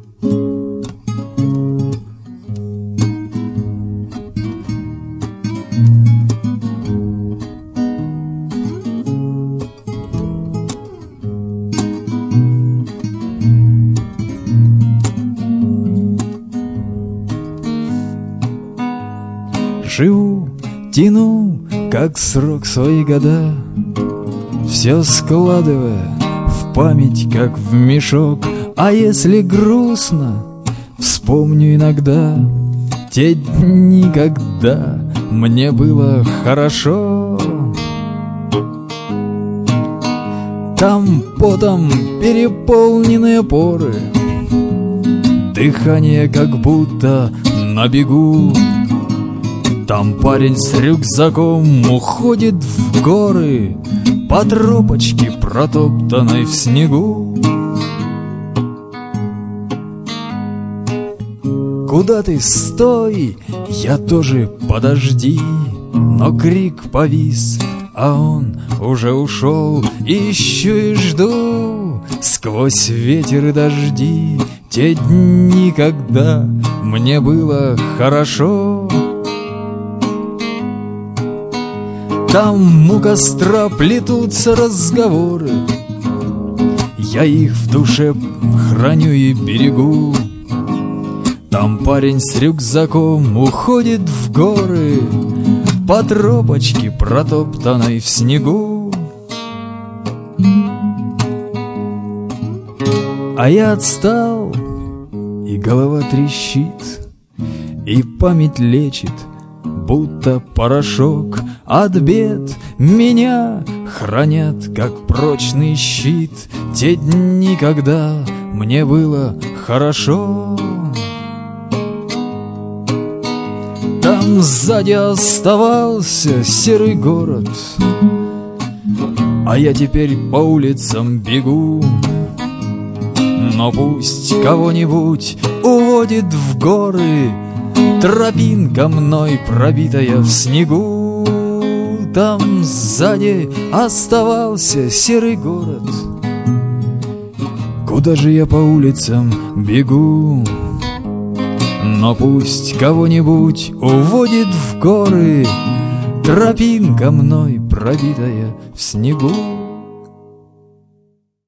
Живу, тяну, как срок свои года, все складывая в память, как в мешок. А если грустно, вспомню иногда те дни, когда мне было хорошо. Там потом переполненные поры, дыхание как будто на бегу. Там парень с рюкзаком уходит в горы по тропочке, протоптанной в снегу. Куда ты, стой, я тоже подожди. Но крик повис, а он уже ушел. Ищу и жду сквозь ветер и дожди те дни, когда мне было хорошо. Там у костра плетутся разговоры, я их в душе храню и берегу. Там парень с рюкзаком уходит в горы по тропочке, протоптанной в снегу. А я отстал, и голова трещит, и память лечит, будто порошок. От бед меня хранят, как прочный щит, те дни, когда мне было хорошо. Там сзади оставался серый город, а я теперь по улицам бегу. Но пусть кого-нибудь уводит в горы тропинка мной пробитая в снегу. Там сзади оставался серый город, куда же я по улицам бегу? Но пусть кого-нибудь уводит в горы тропинка мной пробитая в снегу.